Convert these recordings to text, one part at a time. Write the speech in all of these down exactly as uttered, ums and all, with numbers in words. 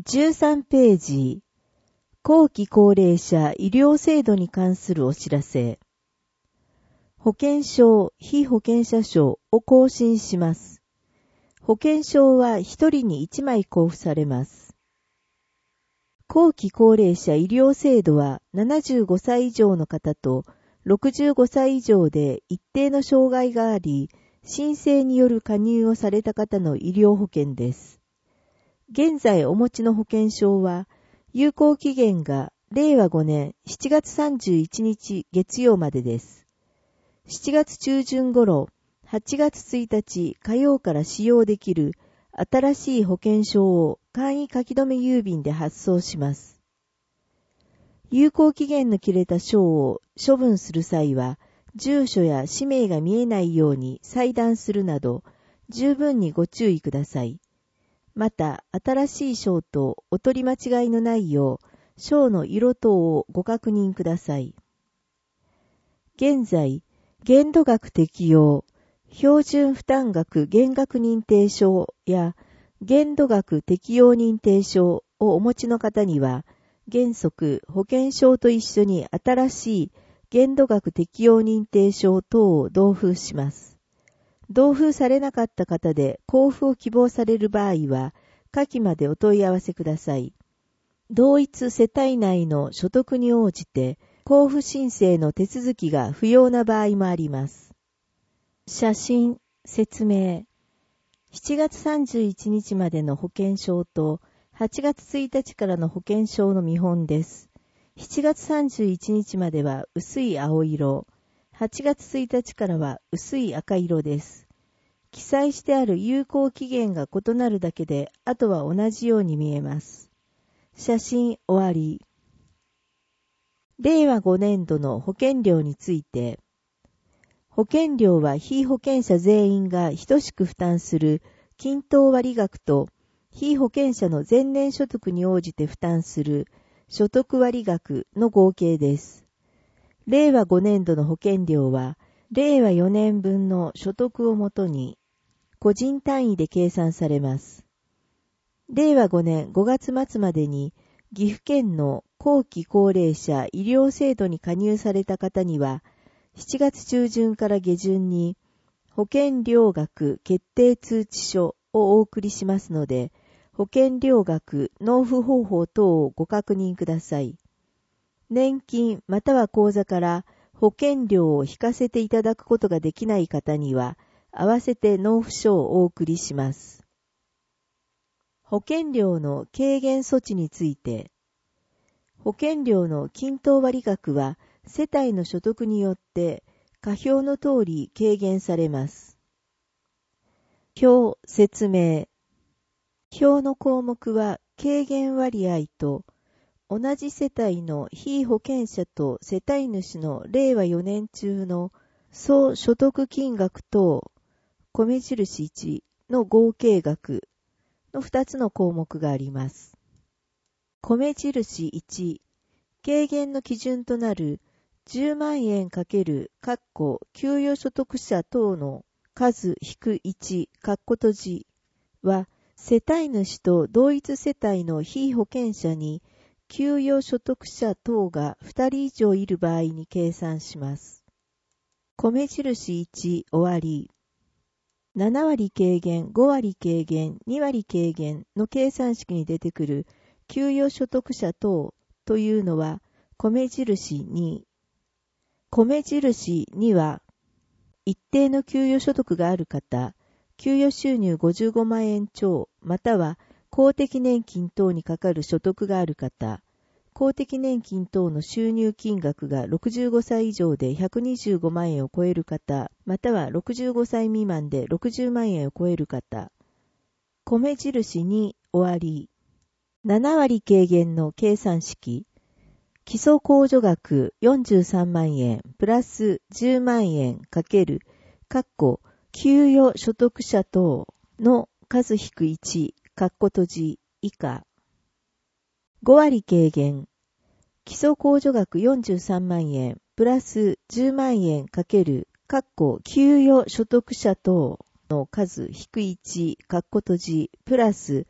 じゅうさんページ、後期高齢者医療制度に関するお知らせ。保険証、被保険者証を更新します。保険証はひとりにいちまい交付されます。後期高齢者医療制度はななじゅうごさい以上の方とろくじゅうごさい以上で一定の障害があり、申請による加入をされた方の医療保険です。現在お持ちの保険証は、有効期限がれいわごねんしちがつさんじゅういちにち月曜までです。しちがつ中旬頃、はちがつついたち火曜から使用できる新しい保険証を簡易書き留め郵便で発送します。有効期限の切れた証を処分する際は、住所や氏名が見えないように裁断するなど、十分にご注意ください。また、新しい証とお取り間違いのないよう、証の色等をご確認ください。現在、限度額適用、標準負担額減額認定証や限度額適用認定証をお持ちの方には、原則保険証と一緒に新しい限度額適用認定証等を同封します。同封されなかった方で交付を希望される場合は、下記までお問い合わせください。同一世帯内の所得に応じて、交付申請の手続きが不要な場合もあります。写真、説明。しちがつさんじゅういちにちまでの保険証と、はちがつついたちからの保険証の見本です。しちがつさんじゅういちにちまでは薄い青色、はちがつついたちからは薄い赤色です。記載してある有効期限が異なるだけで、あとは同じように見えます。写真終わり。れいわごねんどの保険料について、保険料は被保険者全員が等しく負担する均等割額と、被保険者の前年所得に応じて負担する所得割額の合計です。れいわごねんどの保険料は、れいわよねんぶんの所得をもとに、個人単位で計算されます。れいわごねんごがつまつまでに、岐阜県の後期高齢者医療制度に加入された方には、しちがつちゅうじゅんから下旬に、保険料額決定通知書をお送りしますので、保険料額納付方法等をご確認ください。年金または口座から保険料を引かせていただくことができない方には、合わせて納付書をお送りします。保険料の軽減措置について、保険料の均等割額は世帯の所得によって下表の通り軽減されます。表説明。表の項目は軽減割合と同じ世帯の被保険者と世帯主のれいわよねん中の総所得金額等米印いちの合計額のふたつの項目があります。米印いち、軽減の基準となるじゅうまんえん×括弧給与所得者等の数引くいち括弧閉じは世帯主と同一世帯の被保険者に給与所得者等がふたり以上いる場合に計算します。米印いち終わり。ななわり軽減、ごわり軽減、にわり軽減の計算式に出てくる給与所得者等というのは米印に。米印には一定の給与所得がある方、給与収入ごじゅうごまんえん超または公的年金等にかかる所得がある方、公的年金等の収入金額がろくじゅうごさい以上でひゃくにじゅうごまんえんを超える方、またはろくじゅうごさい未満でろくじゅうまんえんを超える方。米印に終わり。ななわり軽減の計算式。基礎控除額よんじゅうさんまんえんプラスじゅうまんえんかける、括弧給与所得者等の数引くいち、括弧閉じ以下。ごわり軽減。基礎控除額よんじゅうさんまんえんプラスじゅうまんえんかける、括弧給与所得者等の数引くいち、括弧閉じプラス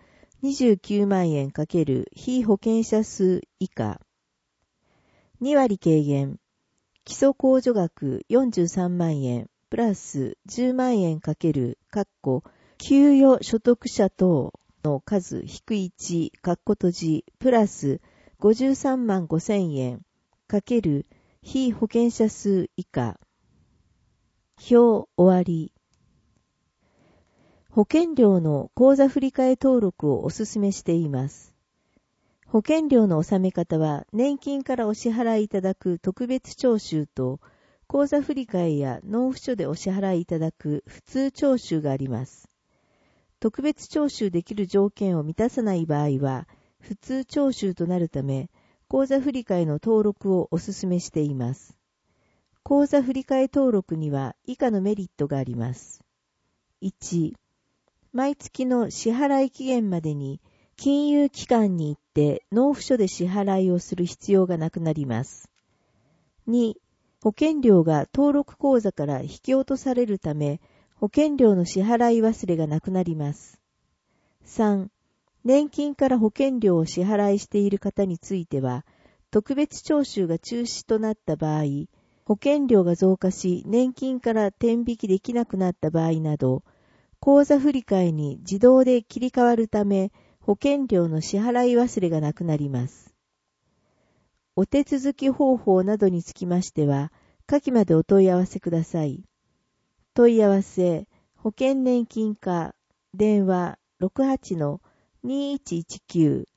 にじゅうきゅうまんえん×被保険者数以下。に割軽減。基礎控除額よんじゅうさんまんえんプラスじゅうまんえん×給与所得者等の数引くいち閉じプラスごじゅうさんまんごせんえん×被保険者数以下。表終わり。保険料の口座振替登録をお勧めしています。保険料の納め方は年金からお支払いいただく特別徴収と口座振替や納付書でお支払いいただく普通徴収があります。特別徴収できる条件を満たさない場合は普通徴収となるため口座振替の登録をお勧めしています。口座振替登録には以下のメリットがあります。いち、毎月の支払い期限までに金融機関に行って納付書で支払いをする必要がなくなります。に、保険料が登録口座から引き落とされるため、保険料の支払い忘れがなくなります。さん、年金から保険料を支払いしている方については、特別徴収が中止となった場合、保険料が増加し年金から転引きできなくなった場合など、口座振替に自動で切り替わるため、保険料の支払い忘れがなくなります。お手続き方法などにつきましては、下記までお問い合わせください。問い合わせ、保険年金課、電話 ろくはちのにいちいちきゅう